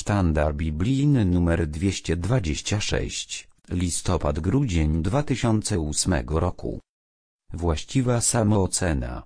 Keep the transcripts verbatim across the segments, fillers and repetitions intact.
Sztandar biblijny numer dwieście dwadzieścia sześć, listopad-grudzień dwa tysiące ósmego roku. Właściwa samoocena.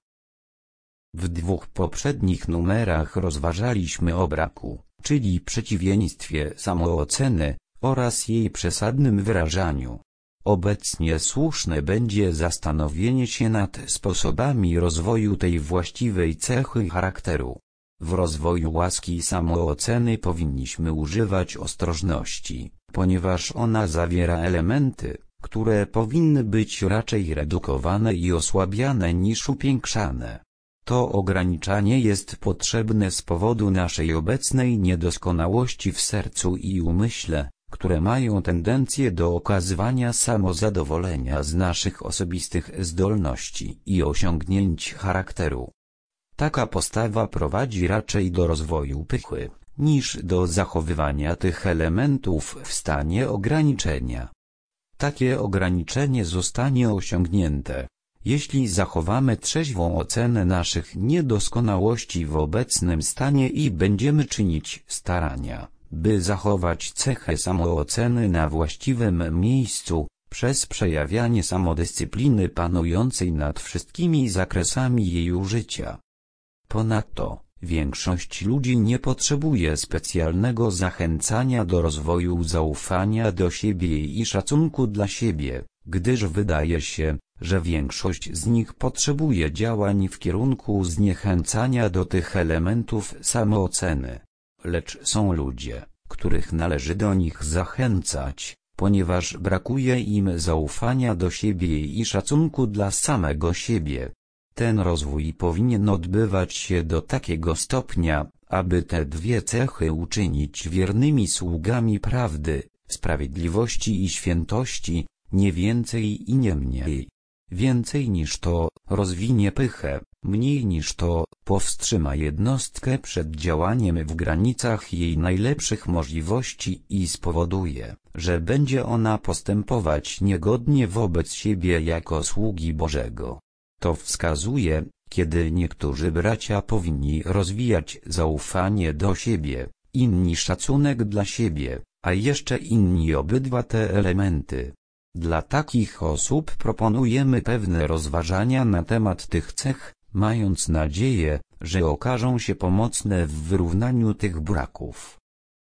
W dwóch poprzednich numerach rozważaliśmy o braku, czyli przeciwieństwie samooceny, oraz jej przesadnym wyrażaniu. Obecnie słuszne będzie zastanowienie się nad sposobami rozwoju tej właściwej cechy charakteru. W rozwoju łaski samooceny powinniśmy używać ostrożności, ponieważ ona zawiera elementy, które powinny być raczej redukowane i osłabiane niż upiększane. To ograniczanie jest potrzebne z powodu naszej obecnej niedoskonałości w sercu i umyśle, które mają tendencję do okazywania samozadowolenia z naszych osobistych zdolności i osiągnięć charakteru. Taka postawa prowadzi raczej do rozwoju pychy, niż do zachowywania tych elementów w stanie ograniczenia. Takie ograniczenie zostanie osiągnięte, jeśli zachowamy trzeźwą ocenę naszych niedoskonałości w obecnym stanie i będziemy czynić starania, by zachować cechę samooceny na właściwym miejscu, przez przejawianie samodyscypliny panującej nad wszystkimi zakresami jej użycia. Ponadto, większość ludzi nie potrzebuje specjalnego zachęcania do rozwoju zaufania do siebie i szacunku dla siebie, gdyż wydaje się, że większość z nich potrzebuje działań w kierunku zniechęcania do tych elementów samooceny. Lecz są ludzie, których należy do nich zachęcać, ponieważ brakuje im zaufania do siebie i szacunku dla samego siebie. Ten rozwój powinien odbywać się do takiego stopnia, aby te dwie cechy uczynić wiernymi sługami prawdy, sprawiedliwości i świętości, nie więcej i nie mniej. Więcej niż to rozwinie pychę, mniej niż to powstrzyma jednostkę przed działaniem w granicach jej najlepszych możliwości i spowoduje, że będzie ona postępować niegodnie wobec siebie jako sługi Bożego. To wskazuje, kiedy niektórzy bracia powinni rozwijać zaufanie do siebie, inni szacunek dla siebie, a jeszcze inni obydwa te elementy. Dla takich osób proponujemy pewne rozważania na temat tych cech, mając nadzieję, że okażą się pomocne w wyrównaniu tych braków.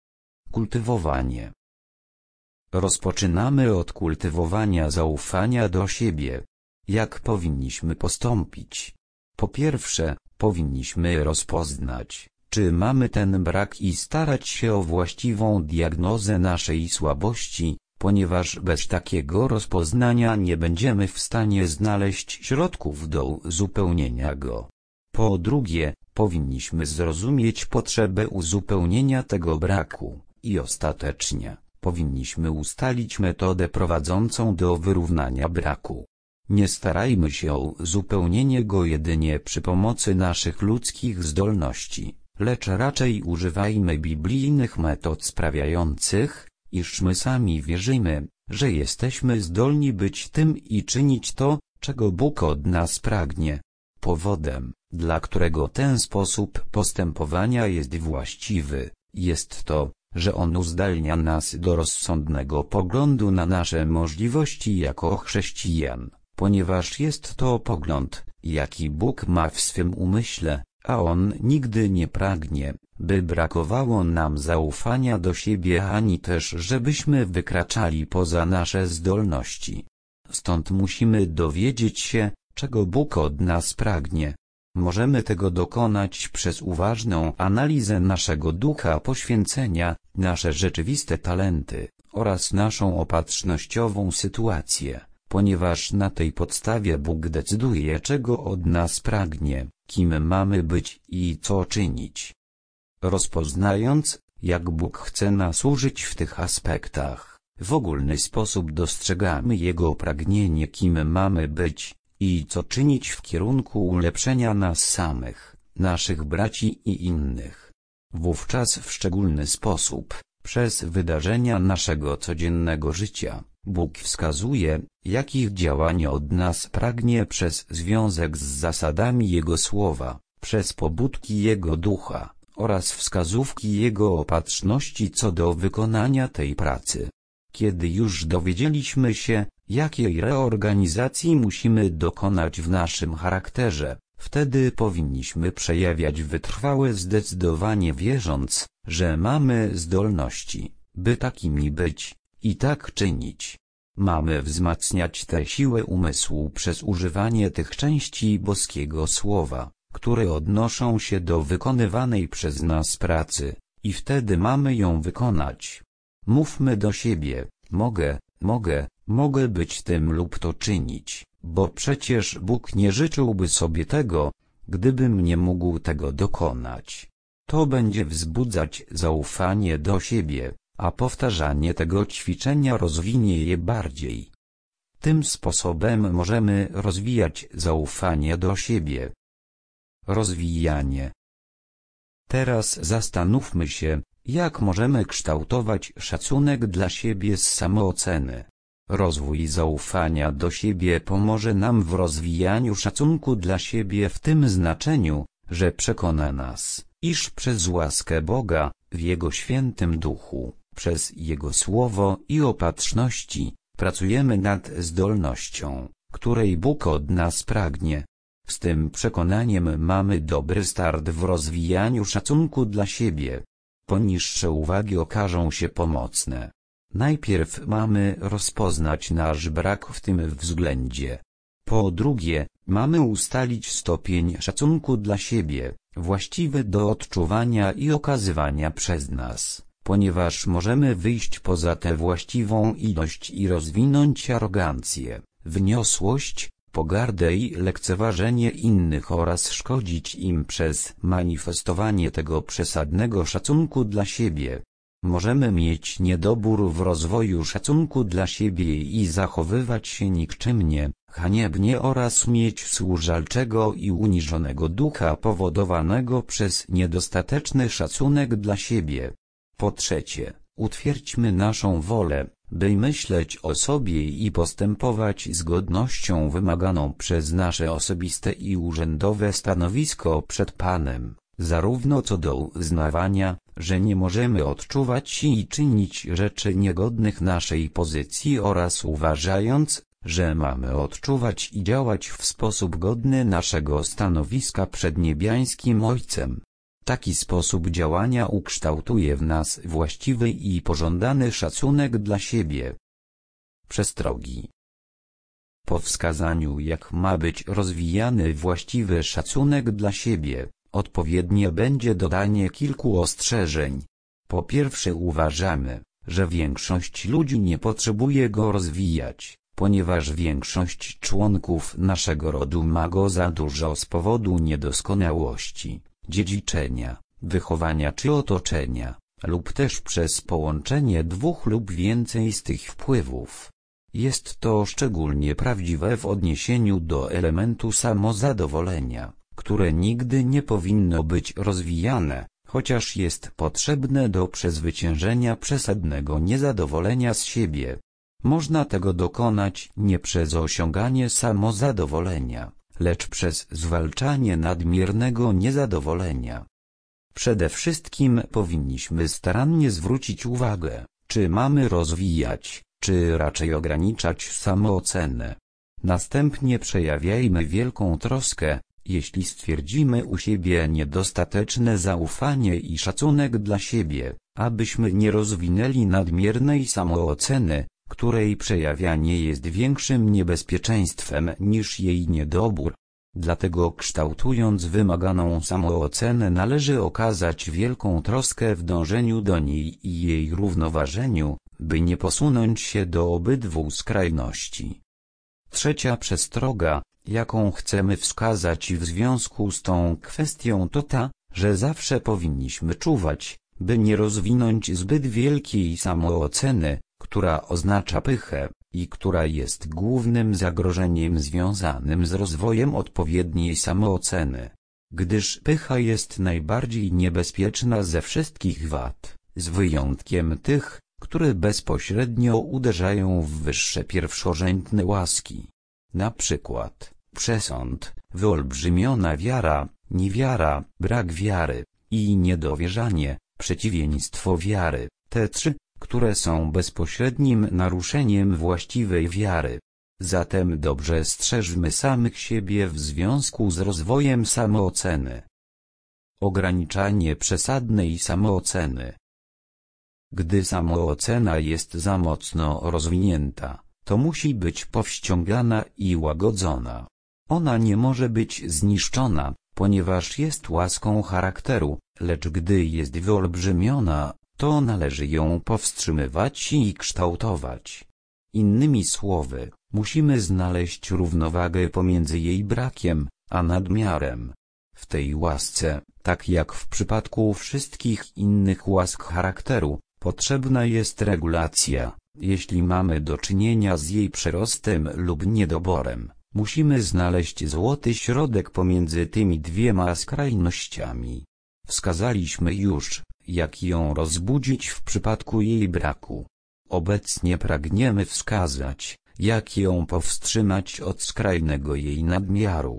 Kultywowanie. Rozpoczynamy od kultywowania zaufania do siebie. Jak powinniśmy postąpić? Po pierwsze, powinniśmy rozpoznać, czy mamy ten brak i starać się o właściwą diagnozę naszej słabości, ponieważ bez takiego rozpoznania nie będziemy w stanie znaleźć środków do uzupełnienia go. Po drugie, powinniśmy zrozumieć potrzebę uzupełnienia tego braku i ostatecznie, powinniśmy ustalić metodę prowadzącą do wyrównania braku. Nie starajmy się o uzupełnienie go jedynie przy pomocy naszych ludzkich zdolności, lecz raczej używajmy biblijnych metod sprawiających, iż my sami wierzymy, że jesteśmy zdolni być tym i czynić to, czego Bóg od nas pragnie. Powodem, dla którego ten sposób postępowania jest właściwy, jest to, że on uzdalnia nas do rozsądnego poglądu na nasze możliwości jako chrześcijan, ponieważ jest to pogląd, jaki Bóg ma w swym umyśle, a On nigdy nie pragnie, by brakowało nam zaufania do siebie ani też żebyśmy wykraczali poza nasze zdolności. Stąd musimy dowiedzieć się, czego Bóg od nas pragnie. Możemy tego dokonać przez uważną analizę naszego ducha poświęcenia, nasze rzeczywiste talenty, oraz naszą opatrznościową sytuację, ponieważ na tej podstawie Bóg decyduje, czego od nas pragnie, kim mamy być i co czynić. Rozpoznając, jak Bóg chce nas użyć w tych aspektach, w ogólny sposób dostrzegamy Jego pragnienie, kim mamy być i co czynić w kierunku ulepszenia nas samych, naszych braci i innych. Wówczas w szczególny sposób, przez wydarzenia naszego codziennego życia, Bóg wskazuje, jakich działań od nas pragnie przez związek z zasadami Jego Słowa, przez pobudki Jego Ducha, oraz wskazówki Jego opatrzności co do wykonania tej pracy. Kiedy już dowiedzieliśmy się, jakiej reorganizacji musimy dokonać w naszym charakterze, wtedy powinniśmy przejawiać wytrwałe zdecydowanie, wierząc, że mamy zdolności, by takimi być, i tak czynić. Mamy wzmacniać tę siłę umysłu przez używanie tych części boskiego słowa, które odnoszą się do wykonywanej przez nas pracy, i wtedy mamy ją wykonać. Mówmy do siebie: mogę, mogę, mogę być tym lub to czynić, bo przecież Bóg nie życzyłby sobie tego, gdybym nie mógł tego dokonać. To będzie wzbudzać zaufanie do siebie, a powtarzanie tego ćwiczenia rozwinie je bardziej. Tym sposobem możemy rozwijać zaufanie do siebie. Rozwijanie. Teraz zastanówmy się, jak możemy kształtować szacunek dla siebie z samooceny. Rozwój zaufania do siebie pomoże nam w rozwijaniu szacunku dla siebie w tym znaczeniu, że przekona nas, iż przez łaskę Boga, w Jego świętym duchu, przez Jego słowo i opatrzności, pracujemy nad zdolnością, której Bóg od nas pragnie. Z tym przekonaniem mamy dobry start w rozwijaniu szacunku dla siebie. Poniższe uwagi okażą się pomocne. Najpierw mamy rozpoznać nasz brak w tym względzie. Po drugie, mamy ustalić stopień szacunku dla siebie, właściwy do odczuwania i okazywania przez nas, ponieważ możemy wyjść poza tę właściwą ilość i rozwinąć arogancję, wyniosłość, pogardę i lekceważenie innych oraz szkodzić im przez manifestowanie tego przesadnego szacunku dla siebie. Możemy mieć niedobór w rozwoju szacunku dla siebie i zachowywać się nikczemnie, haniebnie oraz mieć służalczego i uniżonego ducha powodowanego przez niedostateczny szacunek dla siebie. Po trzecie, utwierdźmy naszą wolę, by myśleć o sobie i postępować z godnością wymaganą przez nasze osobiste i urzędowe stanowisko przed Panem, zarówno co do uznawania, że nie możemy odczuwać i czynić rzeczy niegodnych naszej pozycji, oraz uważając, że mamy odczuwać i działać w sposób godny naszego stanowiska przed niebiańskim Ojcem. Taki sposób działania ukształtuje w nas właściwy i pożądany szacunek dla siebie. Przestrogi. Po wskazaniu, jak ma być rozwijany właściwy szacunek dla siebie, odpowiednie będzie dodanie kilku ostrzeżeń. Po pierwsze, uważamy, że większość ludzi nie potrzebuje go rozwijać, ponieważ większość członków naszego rodu ma go za dużo z powodu niedoskonałości, dziedziczenia, wychowania czy otoczenia, lub też przez połączenie dwóch lub więcej z tych wpływów. Jest to szczególnie prawdziwe w odniesieniu do elementu samozadowolenia, które nigdy nie powinno być rozwijane, chociaż jest potrzebne do przezwyciężenia przesadnego niezadowolenia z siebie. Można tego dokonać nie przez osiąganie samozadowolenia, lecz przez zwalczanie nadmiernego niezadowolenia. Przede wszystkim powinniśmy starannie zwrócić uwagę, czy mamy rozwijać, czy raczej ograniczać samoocenę. Następnie przejawiajmy wielką troskę, jeśli stwierdzimy u siebie niedostateczne zaufanie i szacunek dla siebie, abyśmy nie rozwinęli nadmiernej samooceny, której przejawianie jest większym niebezpieczeństwem niż jej niedobór. Dlatego kształtując wymaganą samoocenę należy okazać wielką troskę w dążeniu do niej i jej równoważeniu, by nie posunąć się do obydwu skrajności. Trzecia przestroga, jaką chcemy wskazać w związku z tą kwestią, to ta, że zawsze powinniśmy czuwać, by nie rozwinąć zbyt wielkiej samooceny, która oznacza pychę, i która jest głównym zagrożeniem związanym z rozwojem odpowiedniej samooceny. Gdyż pycha jest najbardziej niebezpieczna ze wszystkich wad, z wyjątkiem tych, które bezpośrednio uderzają w wyższe pierwszorzędne łaski. Na przykład przesąd, wyolbrzymiona wiara, niewiara, brak wiary, i niedowierzanie, przeciwieństwo wiary, te trzy, które są bezpośrednim naruszeniem właściwej wiary. Zatem dobrze strzeżmy samych siebie w związku z rozwojem samooceny. Ograniczanie przesadnej samooceny. Gdy samoocena jest za mocno rozwinięta, to musi być powściągana i łagodzona. Ona nie może być zniszczona, ponieważ jest łaską charakteru, lecz gdy jest wyolbrzymiona, to należy ją powstrzymywać i kształtować. Innymi słowy, musimy znaleźć równowagę pomiędzy jej brakiem, a nadmiarem. W tej łasce, tak jak w przypadku wszystkich innych łask charakteru, potrzebna jest regulacja. Jeśli mamy do czynienia z jej przerostem lub niedoborem, musimy znaleźć złoty środek pomiędzy tymi dwiema skrajnościami. Wskazaliśmy już, jak ją rozbudzić w przypadku jej braku. Obecnie pragniemy wskazać, jak ją powstrzymać od skrajnego jej nadmiaru.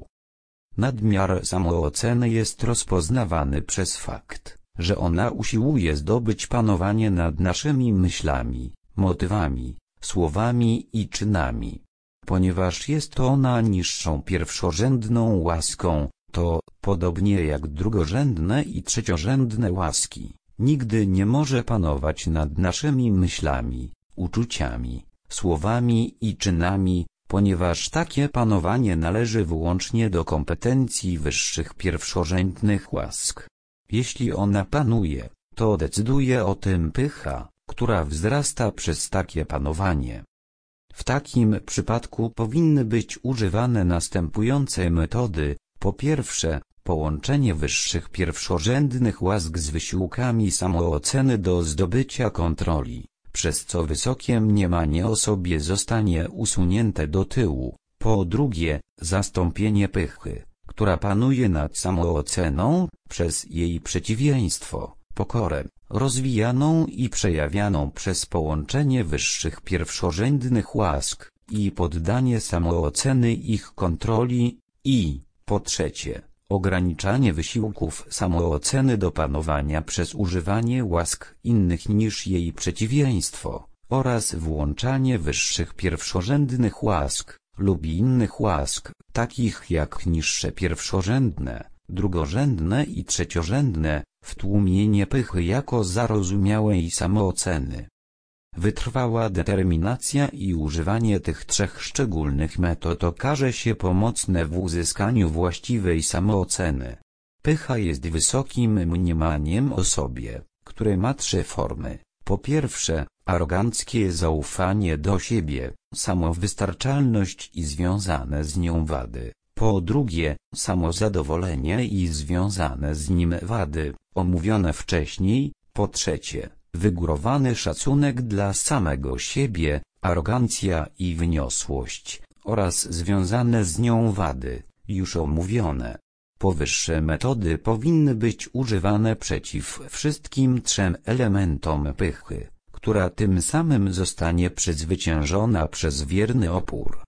Nadmiar samooceny jest rozpoznawany przez fakt, że ona usiłuje zdobyć panowanie nad naszymi myślami, motywami, słowami i czynami. Ponieważ jest ona niższą pierwszorzędną łaską, to, podobnie jak drugorzędne i trzeciorzędne łaski, nigdy nie może panować nad naszymi myślami, uczuciami, słowami i czynami, ponieważ takie panowanie należy wyłącznie do kompetencji wyższych pierwszorzędnych łask. Jeśli ona panuje, to decyduje o tym pycha, która wzrasta przez takie panowanie. W takim przypadku powinny być używane następujące metody. Po pierwsze, połączenie wyższych pierwszorzędnych łask z wysiłkami samooceny do zdobycia kontroli, przez co wysokie mniemanie o sobie zostanie usunięte do tyłu. Po drugie, zastąpienie pychy, która panuje nad samooceną, przez jej przeciwieństwo, pokorę, rozwijaną i przejawianą przez połączenie wyższych pierwszorzędnych łask, i poddanie samooceny ich kontroli, i, po trzecie, ograniczanie wysiłków samooceny do panowania przez używanie łask innych niż jej przeciwieństwo, oraz włączanie wyższych pierwszorzędnych łask, lub innych łask, takich jak niższe pierwszorzędne, drugorzędne i trzeciorzędne, w tłumienie pychy jako zarozumiałej samooceny. Wytrwała determinacja i używanie tych trzech szczególnych metod okaże się pomocne w uzyskaniu właściwej samooceny. Pycha jest wysokim mniemaniem o sobie, które ma trzy formy. Po pierwsze, aroganckie zaufanie do siebie, samowystarczalność i związane z nią wady. Po drugie, samozadowolenie i związane z nim wady, omówione wcześniej. Po trzecie, wygórowany szacunek dla samego siebie, arogancja i wyniosłość, oraz związane z nią wady, już omówione. Powyższe metody powinny być używane przeciw wszystkim trzem elementom pychy, która tym samym zostanie przezwyciężona przez wierny opór.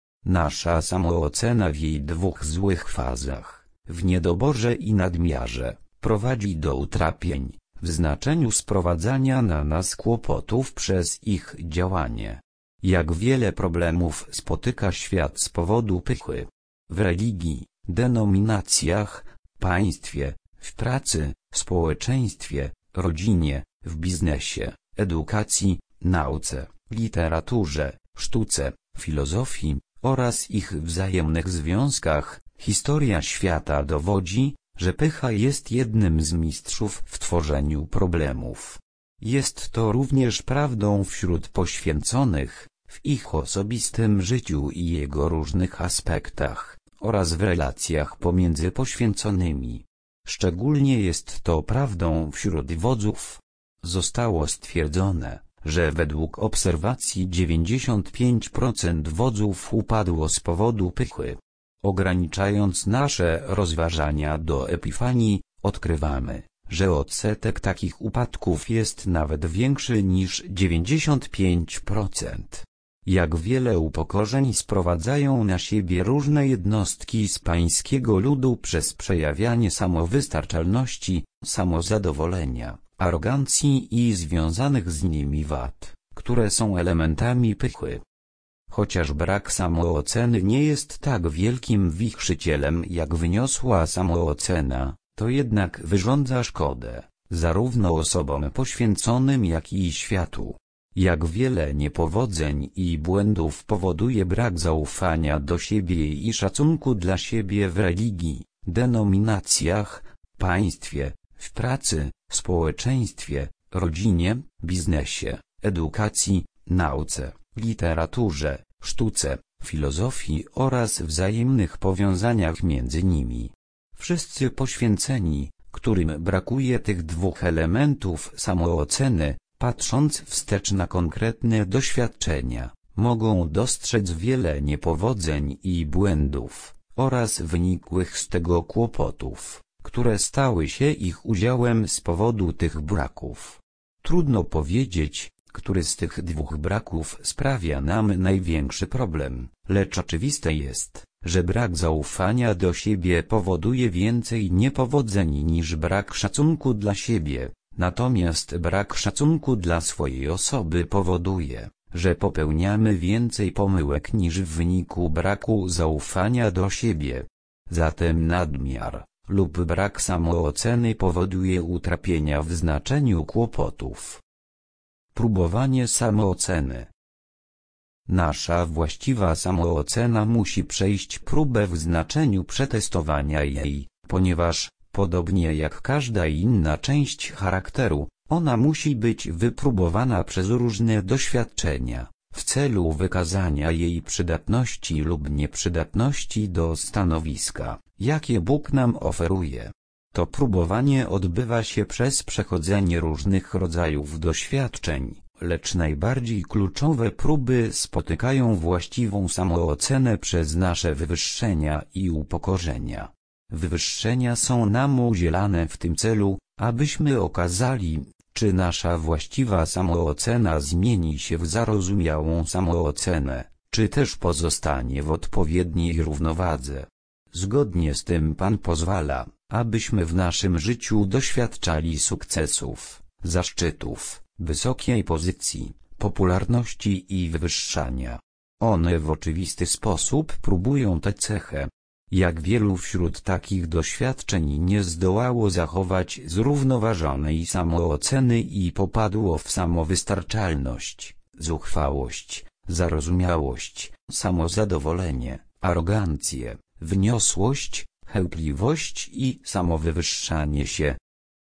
Nasza samoocena w jej dwóch złych fazach, w niedoborze i nadmiarze, prowadzi do utrapień, w znaczeniu sprowadzania na nas kłopotów przez ich działanie. Jak wiele problemów spotyka świat z powodu pychy. W religii, denominacjach, państwie, w pracy, społeczeństwie, rodzinie, w biznesie, edukacji, nauce, literaturze, sztuce, filozofii, oraz ich wzajemnych związkach. Historia świata dowodzi, że pycha jest jednym z mistrzów w tworzeniu problemów. Jest to również prawdą wśród poświęconych, w ich osobistym życiu i jego różnych aspektach, oraz w relacjach pomiędzy poświęconymi. Szczególnie jest to prawdą wśród wodzów. Zostało stwierdzone, że według obserwacji dziewięćdziesiąt pięć procent wodzów upadło z powodu pychy. Ograniczając nasze rozważania do epifanii, odkrywamy, że odsetek takich upadków jest nawet większy niż dziewięćdziesiąt pięć procent. Jak wiele upokorzeń sprowadzają na siebie różne jednostki z pańskiego ludu przez przejawianie samowystarczalności, samozadowolenia, arogancji i związanych z nimi wad, które są elementami pychy. Chociaż brak samooceny nie jest tak wielkim wichrzycielem jak wyniosła samoocena, to jednak wyrządza szkodę, zarówno osobom poświęconym jak i światu. Jak wiele niepowodzeń i błędów powoduje brak zaufania do siebie i szacunku dla siebie w religii, denominacjach, państwie, w pracy, społeczeństwie, rodzinie, biznesie, edukacji, nauce, literaturze, sztuce, filozofii oraz wzajemnych powiązaniach między nimi. Wszyscy poświęceni, którym brakuje tych dwóch elementów samooceny, patrząc wstecz na konkretne doświadczenia, mogą dostrzec wiele niepowodzeń i błędów, oraz wynikłych z tego kłopotów, które stały się ich udziałem z powodu tych braków. Trudno powiedzieć, który z tych dwóch braków sprawia nam największy problem, lecz oczywiste jest, że brak zaufania do siebie powoduje więcej niepowodzeń niż brak szacunku dla siebie. Natomiast brak szacunku dla swojej osoby powoduje, że popełniamy więcej pomyłek niż w wyniku braku zaufania do siebie. Zatem nadmiar lub brak samooceny powoduje utrapienia w znaczeniu kłopotów. Próbowanie samooceny. Nasza właściwa samoocena musi przejść próbę w znaczeniu przetestowania jej, ponieważ podobnie jak każda inna część charakteru, ona musi być wypróbowana przez różne doświadczenia, w celu wykazania jej przydatności lub nieprzydatności do stanowiska, jakie Bóg nam oferuje. To próbowanie odbywa się przez przechodzenie różnych rodzajów doświadczeń, lecz najbardziej kluczowe próby spotykają właściwą samoocenę przez nasze wywyższenia i upokorzenia. Wywyższenia są nam udzielane w tym celu, abyśmy okazali, czy nasza właściwa samoocena zmieni się w zarozumiałą samoocenę, czy też pozostanie w odpowiedniej równowadze. Zgodnie z tym Pan pozwala, abyśmy w naszym życiu doświadczali sukcesów, zaszczytów, wysokiej pozycji, popularności i wywyższania. One w oczywisty sposób próbują tę cechę. Jak wielu wśród takich doświadczeń nie zdołało zachować zrównoważonej samooceny i popadło w samowystarczalność, zuchwałość, zarozumiałość, samozadowolenie, arogancję, wyniosłość, chełpliwość i samowywyższanie się.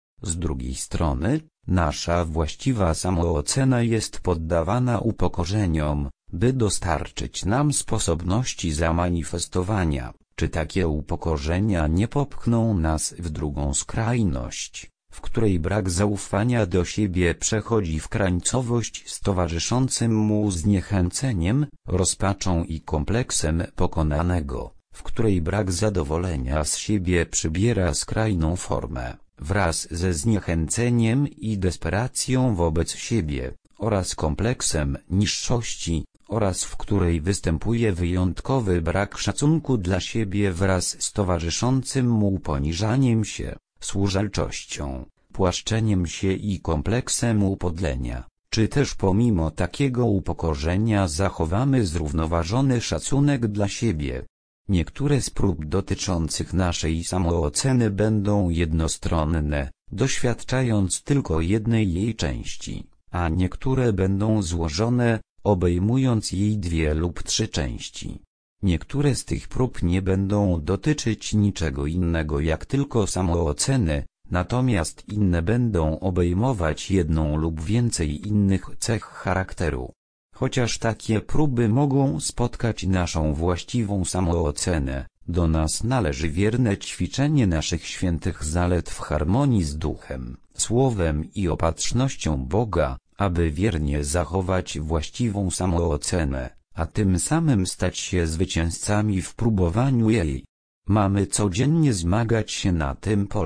Z drugiej strony, nasza właściwa samoocena jest poddawana upokorzeniom, by dostarczyć nam sposobności zamanifestowania. Czy takie upokorzenia nie popchną nas w drugą skrajność, w której brak zaufania do siebie przechodzi w krańcowość z towarzyszącym mu zniechęceniem, rozpaczą i kompleksem pokonanego, w której brak zadowolenia z siebie przybiera skrajną formę, wraz ze zniechęceniem i desperacją wobec siebie, oraz kompleksem niższości, oraz w której występuje wyjątkowy brak szacunku dla siebie wraz z towarzyszącym mu poniżaniem się, służalczością, płaszczeniem się i kompleksem upodlenia. Czy też pomimo takiego upokorzenia zachowamy zrównoważony szacunek dla siebie? Niektóre z prób dotyczących naszej samooceny będą jednostronne, doświadczając tylko jednej jej części, a niektóre będą złożone, obejmując jej dwie lub trzy części. Niektóre z tych prób nie będą dotyczyć niczego innego jak tylko samooceny, natomiast inne będą obejmować jedną lub więcej innych cech charakteru. Chociaż takie próby mogą spotkać naszą właściwą samoocenę, do nas należy wierne ćwiczenie naszych świętych zalet w harmonii z duchem, słowem i opatrznością Boga, aby wiernie zachować właściwą samoocenę, a tym samym stać się zwycięzcami w próbowaniu jej. Mamy codziennie zmagać się na tym polu,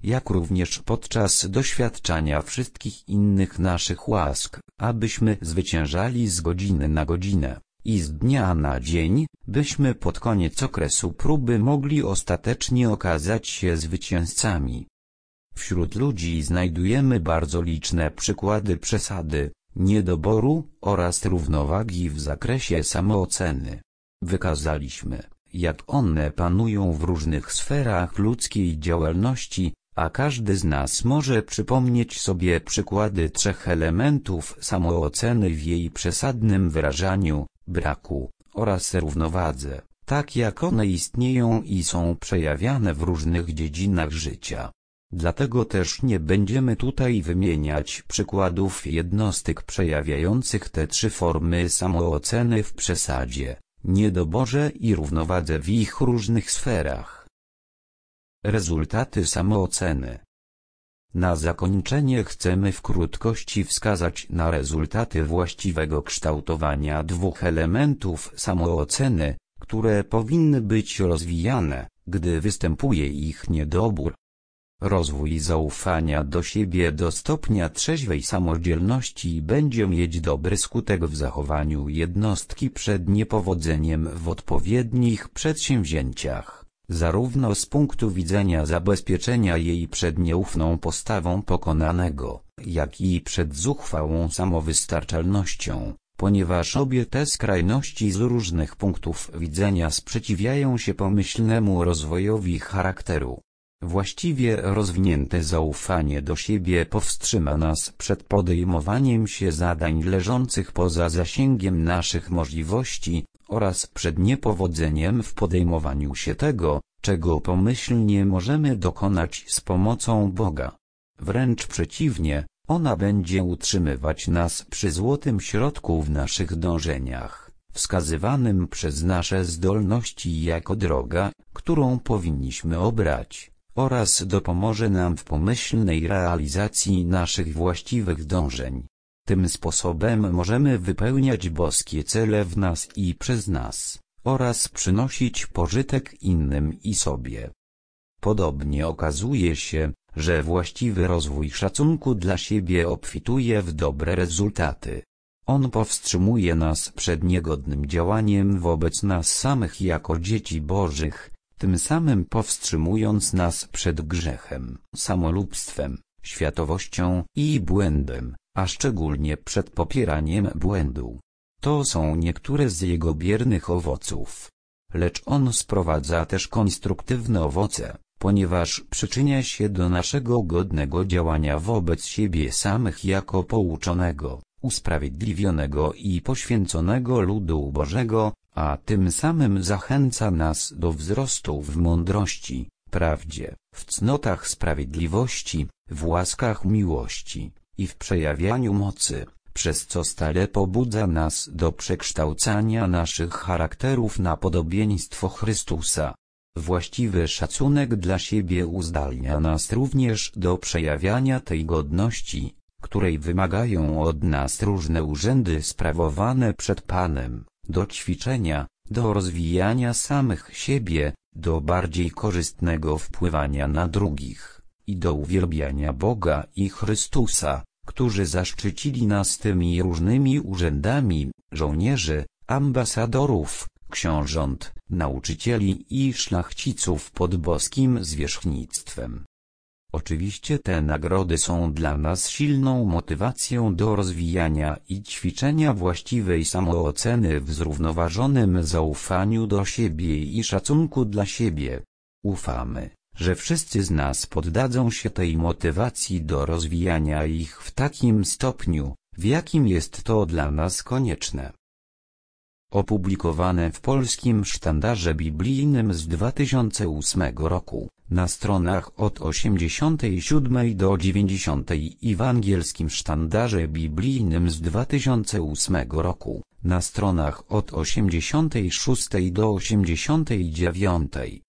jak również podczas doświadczania wszystkich innych naszych łask, abyśmy zwyciężali z godziny na godzinę i z dnia na dzień, byśmy pod koniec okresu próby mogli ostatecznie okazać się zwycięzcami. Wśród ludzi znajdujemy bardzo liczne przykłady przesady, niedoboru oraz równowagi w zakresie samooceny. Wykazaliśmy, jak one panują w różnych sferach ludzkiej działalności, a każdy z nas może przypomnieć sobie przykłady trzech elementów samooceny w jej przesadnym wyrażaniu, braku oraz równowadze, tak jak one istnieją i są przejawiane w różnych dziedzinach życia. Dlatego też nie będziemy tutaj wymieniać przykładów jednostek przejawiających te trzy formy samooceny w przesadzie, niedoborze i równowadze w ich różnych sferach. Rezultaty samooceny. Na zakończenie chcemy w krótkości wskazać na rezultaty właściwego kształtowania dwóch elementów samooceny, które powinny być rozwijane, gdy występuje ich niedobór. Rozwój zaufania do siebie do stopnia trzeźwej samodzielności będzie mieć dobry skutek w zachowaniu jednostki przed niepowodzeniem w odpowiednich przedsięwzięciach, zarówno z punktu widzenia zabezpieczenia jej przed nieufną postawą pokonanego, jak i przed zuchwałą samowystarczalnością, ponieważ obie te skrajności z różnych punktów widzenia sprzeciwiają się pomyślnemu rozwojowi charakteru. Właściwie rozwinięte zaufanie do siebie powstrzyma nas przed podejmowaniem się zadań leżących poza zasięgiem naszych możliwości, oraz przed niepowodzeniem w podejmowaniu się tego, czego pomyślnie możemy dokonać z pomocą Boga. Wręcz przeciwnie, ona będzie utrzymywać nas przy złotym środku w naszych dążeniach, wskazywanym przez nasze zdolności jako droga, którą powinniśmy obrać, oraz dopomoże nam w pomyślnej realizacji naszych właściwych dążeń. Tym sposobem możemy wypełniać boskie cele w nas i przez nas, oraz przynosić pożytek innym i sobie. Podobnie okazuje się, że właściwy rozwój szacunku dla siebie obfituje w dobre rezultaty. On powstrzymuje nas przed niegodnym działaniem wobec nas samych jako dzieci Bożych, tym samym powstrzymując nas przed grzechem, samolubstwem, światowością i błędem, a szczególnie przed popieraniem błędu. To są niektóre z jego biernych owoców. Lecz on sprowadza też konstruktywne owoce, ponieważ przyczynia się do naszego godnego działania wobec siebie samych jako pouczonego, usprawiedliwionego i poświęconego ludu Bożego, a tym samym zachęca nas do wzrostu w mądrości, prawdzie, w cnotach sprawiedliwości, w łaskach miłości i w przejawianiu mocy, przez co stale pobudza nas do przekształcania naszych charakterów na podobieństwo Chrystusa. Właściwy szacunek dla siebie uzdalnia nas również do przejawiania tej godności, której wymagają od nas różne urzędy sprawowane przed Panem, do ćwiczenia, do rozwijania samych siebie, do bardziej korzystnego wpływania na drugich, i do uwielbiania Boga i Chrystusa, którzy zaszczycili nas tymi różnymi urzędami, żołnierzy, ambasadorów, książąt, nauczycieli i szlachciców pod boskim zwierzchnictwem. Oczywiście te nagrody są dla nas silną motywacją do rozwijania i ćwiczenia właściwej samooceny w zrównoważonym zaufaniu do siebie i szacunku dla siebie. Ufamy, że wszyscy z nas poddadzą się tej motywacji do rozwijania ich w takim stopniu, w jakim jest to dla nas konieczne. Opublikowane w Polskim Sztandarze Biblijnym z dwa tysiące ósmego roku, na stronach od osiemdziesiątej siódmej do dziewięćdziesiątej i w Angielskim Sztandarze Biblijnym z dwa tysiące ósmego roku, na stronach od osiemdziesiątej szóstej do osiemdziesiątej dziewiątej.